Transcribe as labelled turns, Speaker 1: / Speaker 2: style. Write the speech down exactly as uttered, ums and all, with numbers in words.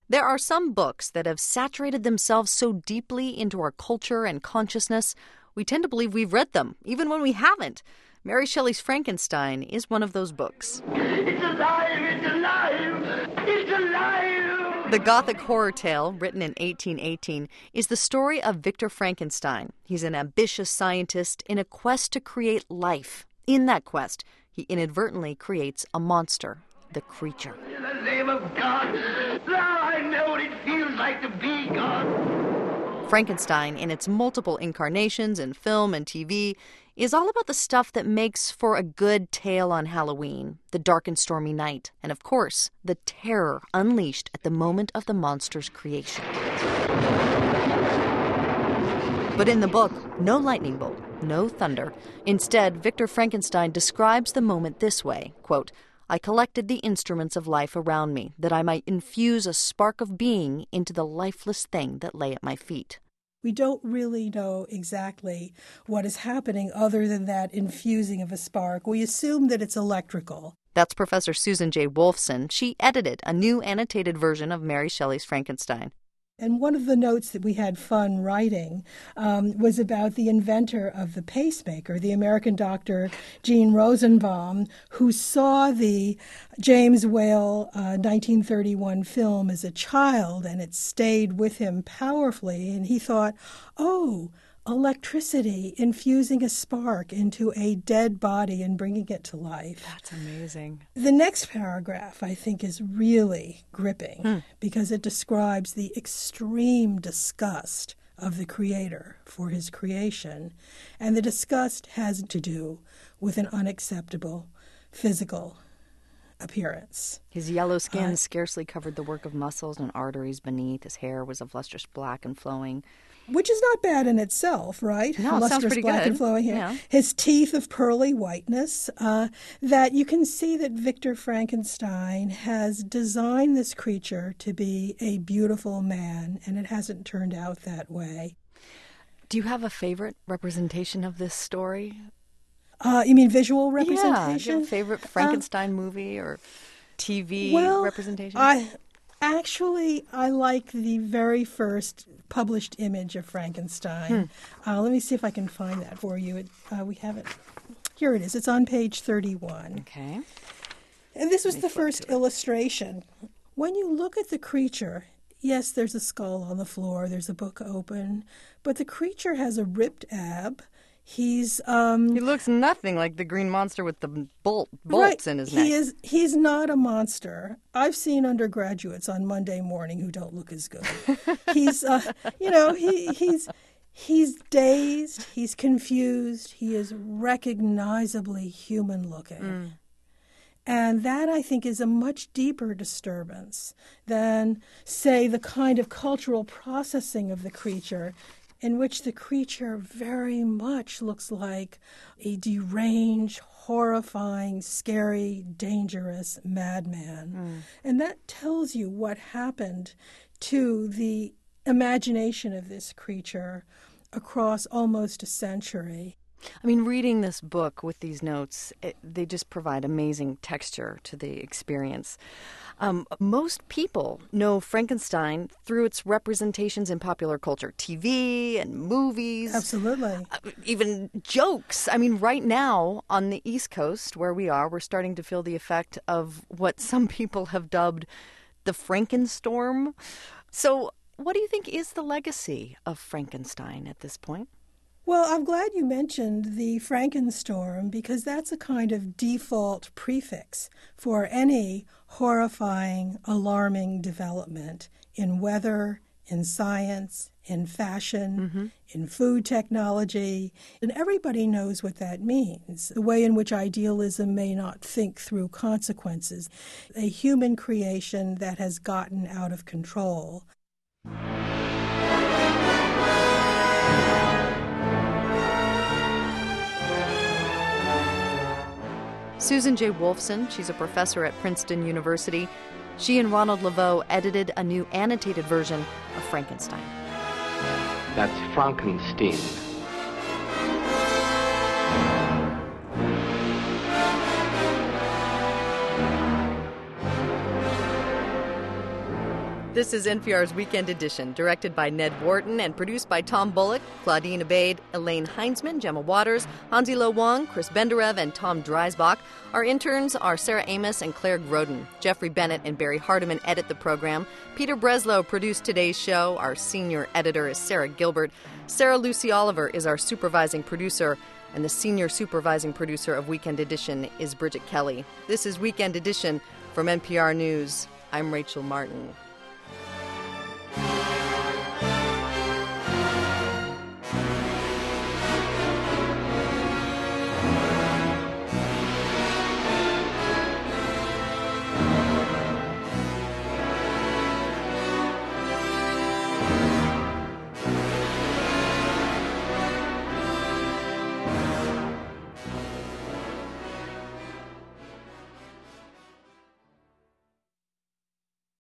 Speaker 1: There are some books that have saturated themselves so deeply into our culture and consciousness, we tend to believe we've read them, even when we haven't. Mary Shelley's Frankenstein is one of those books.
Speaker 2: It's alive! It's alive! It's alive!
Speaker 1: The Gothic horror tale, written in eighteen eighteen, is the story of Victor Frankenstein. He's an ambitious scientist in a quest to create life. In that quest, he inadvertently creates a monster, the Creature.
Speaker 2: In the name of God, now I know what it feels like to be God.
Speaker 1: Frankenstein, in its multiple incarnations in film and T V, is all about the stuff that makes for a good tale on Halloween, the dark and stormy night, and of course, the terror unleashed at the moment of the monster's creation. But in the book, no lightning bolt, no thunder. Instead, Victor Frankenstein describes the moment this way, quote, "I collected the instruments of life around me, that I might infuse a spark of being into the lifeless thing that lay at my feet."
Speaker 3: We don't really know exactly what is happening other than that infusing of a spark. We assume that it's electrical.
Speaker 1: That's Professor Susan J. Wolfson. She edited a new annotated version of Mary Shelley's Frankenstein.
Speaker 3: And one of the notes that we had fun writing um, was about the inventor of the pacemaker, the American doctor Gene Rosenbaum, who saw the James Whale uh, nineteen thirty-one film as a child, and it stayed with him powerfully. And he thought, oh, electricity, infusing a spark into a dead body and bringing it to life.
Speaker 1: That's amazing.
Speaker 3: The next paragraph, I think, is really gripping hmm. because it describes the extreme disgust of the creator for his creation. And the disgust has to do with an unacceptable physical appearance.
Speaker 1: His yellow skin
Speaker 3: Uh,
Speaker 1: scarcely covered the work of muscles and arteries beneath. His hair was of lustrous black and flowing.
Speaker 3: Which is not bad in itself, right?
Speaker 1: No, it
Speaker 3: Lustrous
Speaker 1: sounds pretty
Speaker 3: black
Speaker 1: good.
Speaker 3: and flowing hair.
Speaker 1: Yeah.
Speaker 3: His teeth of pearly whiteness. Uh, that you can see that Victor Frankenstein has designed this creature to be a beautiful man, and it hasn't turned out that way.
Speaker 1: Do you have a favorite representation of this story?
Speaker 3: Uh, you mean visual
Speaker 1: Yeah. Do you
Speaker 3: representation?
Speaker 1: have a favorite Frankenstein uh, movie or T V
Speaker 3: well,
Speaker 1: representation?
Speaker 3: I actually I like the very first published image of Frankenstein. Hmm. Uh, let me see if I can find that for you. It, uh, we have it. Here it is. It's on page thirty-one.
Speaker 1: Okay.
Speaker 3: And this was the first illustration. When you look at the creature, yes, there's a skull on the floor. There's a book open. But the creature has a ripped ab. He's um
Speaker 1: He looks nothing like the green monster with the bolt bolts
Speaker 3: right.
Speaker 1: in his neck.
Speaker 3: He is he's not a monster. I've seen undergraduates on Monday morning who don't look as good. he's uh, you know, he he's he's dazed, he's confused, he is recognizably human looking. Mm. And that, I think, is a much deeper disturbance than, say, the kind of cultural processing of the creature in which the creature very much looks like a deranged, horrifying, scary, dangerous madman. Mm. And that tells you what happened to the imagination of this creature across almost a century.
Speaker 1: I mean, reading this book with these notes, it, they just provide amazing texture to the experience. Um, most people know Frankenstein through its representations in popular culture, T V and movies.
Speaker 3: Absolutely.
Speaker 1: Uh, even jokes. I mean, right now on the East Coast where we are, we're starting to feel the effect of what some people have dubbed the Frankenstorm. So what do you think is the legacy of Frankenstein at this point?
Speaker 3: Well, I'm glad you mentioned the Frankenstorm because that's a kind of default prefix for any horrifying, alarming development in weather, in science, in fashion, mm-hmm. in food technology. And everybody knows what that means, the way in which idealism may not think through consequences, a human creation that has gotten out of control.
Speaker 1: Susan J. Wolfson, she's a professor at Princeton University. She and Ronald Laveau edited a new annotated version of Frankenstein.
Speaker 4: That's Frankenstein.
Speaker 1: This is N P R's Weekend Edition, directed by Ned Wharton and produced by Tom Bullock, Claudine Abade, Elaine Heinzman, Gemma Waters, Hansi Lo Wang, Chris Benderev, and Tom Dreisbach. Our interns are Sarah Amos and Claire Groden. Jeffrey Bennett and Barry Hardiman edit the program. Peter Breslow produced today's show. Our senior editor is Sarah Gilbert. Sarah Lucy Oliver is our supervising producer. And the senior supervising producer of Weekend Edition is Bridget Kelly. This is Weekend Edition from N P R News. I'm Rachel Martin.